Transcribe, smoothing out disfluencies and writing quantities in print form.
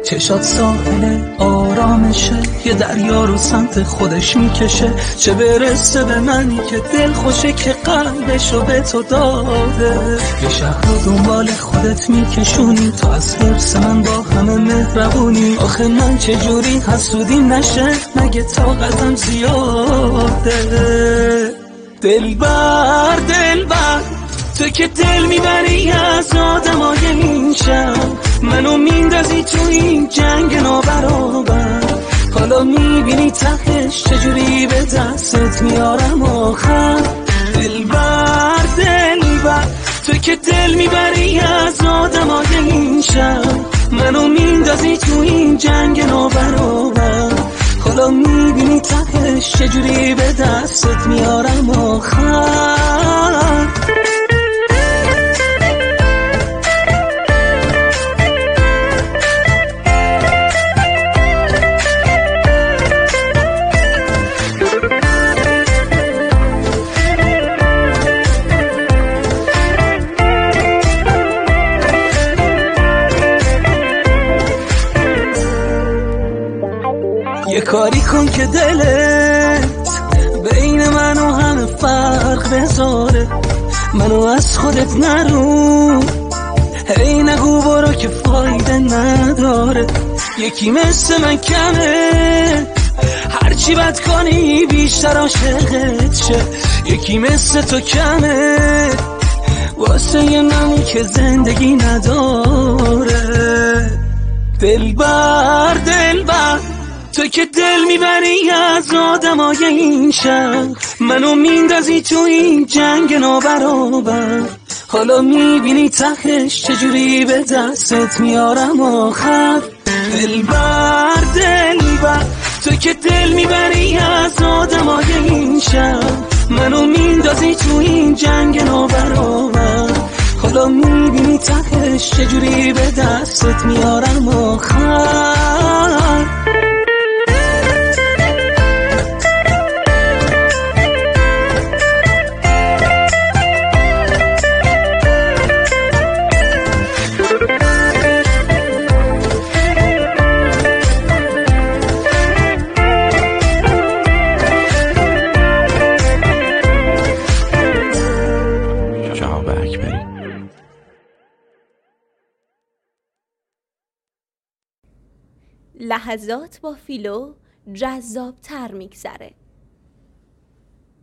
چشات ساحل آرامشه، یه دریا رو سمت خودش میکشه. چه برسه به منی که دل خوشه که قلبشو به تو داده. یه شهر رو دنبال خودت میکشونی، تو از حرص من با همه مهربونی. آخه من چجوری حسودی نشه، مگه طاقتم زیاده. دلبر تو که دل میبری از آدمای این شهر، منو میندازی تو این جنگ نابرابر. حالا میبینی تهش چجوری به دستت میارم آخر. دلبر تو که دل میبری از آدمای این شهر، منو میندازی تو این جنگ نابرابر. حالا میبینی تهش چجوری به دستت میارم آخر. یه کاری کن که دلت بین من و همه فرق بذاره. منو از خودت نرو، هی نگو برو که فایده نداره. یکی مثل من کمه، هرچی بد کنی بیشتر عاشقت شه. یکی مثل تو کمه، واسه یه نمی که زندگی نداره. دلبر تو که دل میبری از آدمای این شهر، منو میندازی تو این جنگ نابرابر. حالا میبینی تهش چجوری به دستت میارم آخر. دلبر تو که دل میبری از آدمای این شهر، منو میندازی تو این جنگ نابرابر. حالا میبینی تهش چجوری به دستت میارم آخر. لحظات با فیلو جذاب تر میگذره.